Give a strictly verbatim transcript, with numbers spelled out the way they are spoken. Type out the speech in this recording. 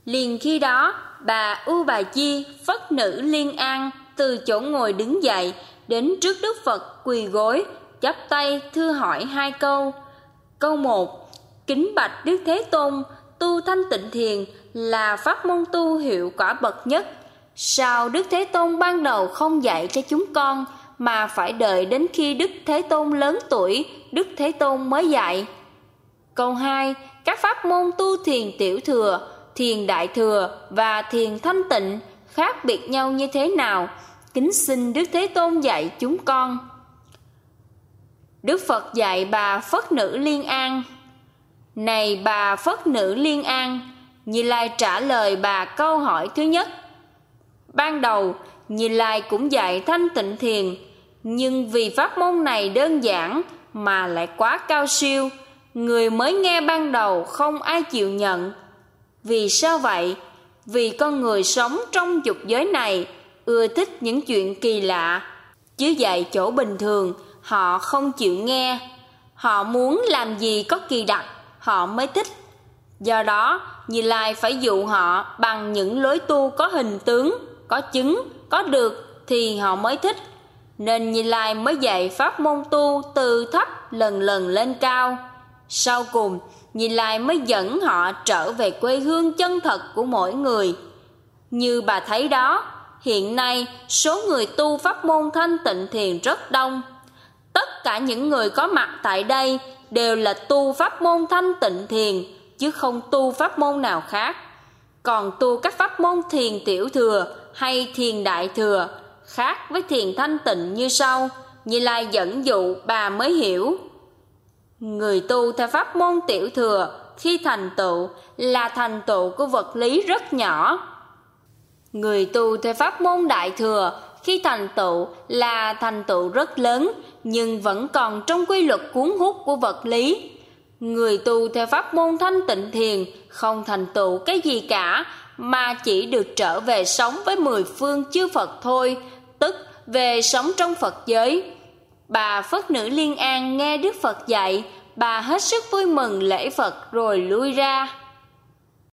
Liền khi đó, bà U Bà Chi, Phất Nữ Liên An, từ chỗ ngồi đứng dậy, đến trước Đức Phật quỳ gối, chắp tay thưa hỏi hai câu. Câu một: Kính bạch Đức Thế Tôn, tu thanh tịnh thiền là pháp môn tu hiệu quả bậc nhất. Sao Đức Thế Tôn ban đầu không dạy cho chúng con, mà phải đợi đến khi Đức Thế Tôn lớn tuổi, Đức Thế Tôn mới dạy? Câu hai: Các pháp môn tu thiền tiểu thừa, thiền đại thừa và thiền thanh tịnh khác biệt nhau như thế nào? Kính xin Đức Thế Tôn dạy chúng con. Đức Phật dạy bà Phất Nữ Liên An: Này bà Phất Nữ Liên An, Như Lai trả lời bà câu hỏi thứ nhất. Ban đầu, Như Lai cũng dạy thanh tịnh thiền, nhưng vì pháp môn này đơn giản mà lại quá cao siêu, người mới nghe ban đầu không ai chịu nhận. Vì sao vậy? Vì con người sống trong dục giới này ưa thích những chuyện kỳ lạ, chứ dạy chỗ bình thường họ không chịu nghe. Họ muốn làm gì có kỳ đặc họ mới thích. Do đó, Như Lai phải dụ họ bằng những lối tu có hình tướng, có chứng, có được thì họ mới thích. Nên Như Lai mới dạy pháp môn tu từ thấp lần lần lên cao. Sau cùng, Như Lai mới dẫn họ trở về quê hương chân thật của mỗi người. Như bà thấy đó, hiện nay số người tu pháp môn thanh tịnh thiền rất đông. Tất cả những người có mặt tại đây đều là tu pháp môn thanh tịnh thiền, chứ không tu pháp môn nào khác. Còn tu các pháp môn thiền tiểu thừa hay thiền đại thừa khác với thiền thanh tịnh như sau. Như Lai dẫn dụ bà mới hiểu. Người tu theo pháp môn tiểu thừa khi thành tựu là thành tựu của vật lý rất nhỏ. Người tu theo pháp môn đại thừa khi thành tựu là thành tựu rất lớn, nhưng vẫn còn trong quy luật cuốn hút của vật lý. Người tu theo pháp môn thanh tịnh thiền không thành tựu cái gì cả, mà chỉ được trở về sống với mười phương chư Phật thôi, tức về sống trong Phật giới. Bà Phất Nữ Liên An nghe Đức Phật dạy, bà hết sức vui mừng lễ Phật rồi lui ra.